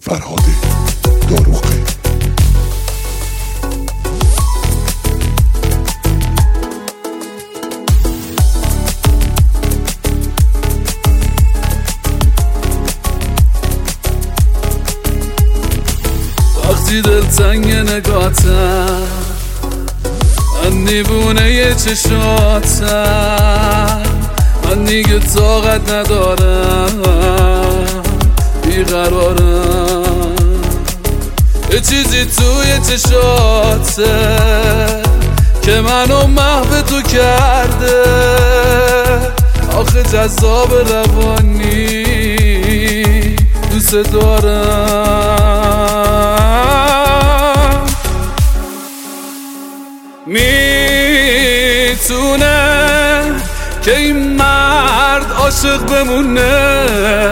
فرهاد داروغه. وقتی دلتنگ نگاتم، من دیوونه چشاتم، من دیگه طاقت ندارم، بیقرارم. یه چیزی توی چشاته که منو محو تو کرده، آخه جذاب روانی دوست دارم. میتونه که این مرد عاشق بمونه،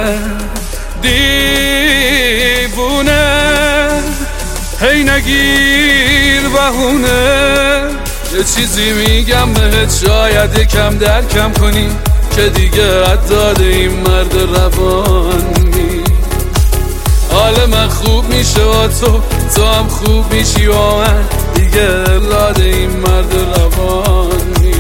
دیوونه هی نگیر بهونه. یه چیزی میگم بهت شاید یکم درکم کنی که دیگه عداد این مرد روانی. حال من خوب میشه و تو هم خوب میشی و من دیگه لاد این مرد روانی.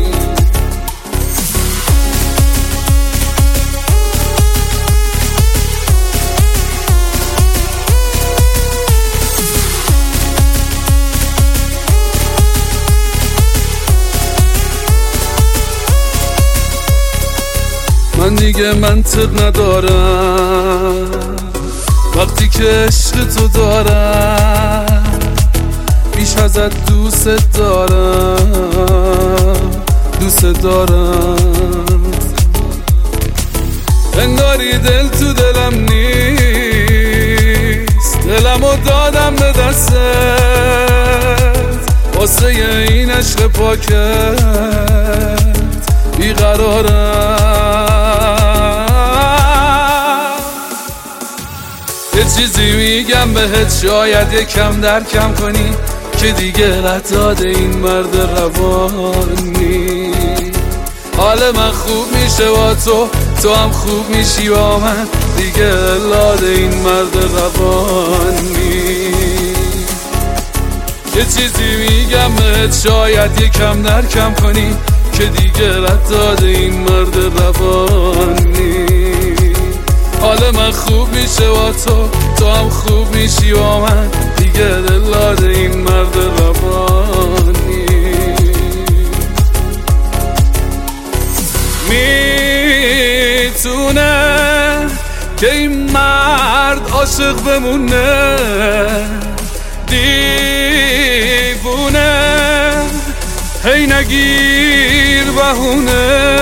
من دیگه منطق ندارم وقتی که عشق تو دارم، بیش ازت دوست دارم. انگاری دل تو دلم نیست، دلمو دادم به دستت واسه این عشق پاکت بیقرارم. یه چیزی میگم بهت شاید یکم درکم کنی که دیگه رد این مرد روانی. حال من خوب میشه و تو هم خوب میشی و من دیگه لاد این مرد روانی. یه چیزی میگم بهت شاید یکم درکم کنی که دیگه رد این مرد روانی. حال من خوب میشه و تو هم خوب میشی و من دیگه دلاد این مرد روانی. میتونه که این مرد عاشق بمونه، دیوونه هی نگیر بهونه.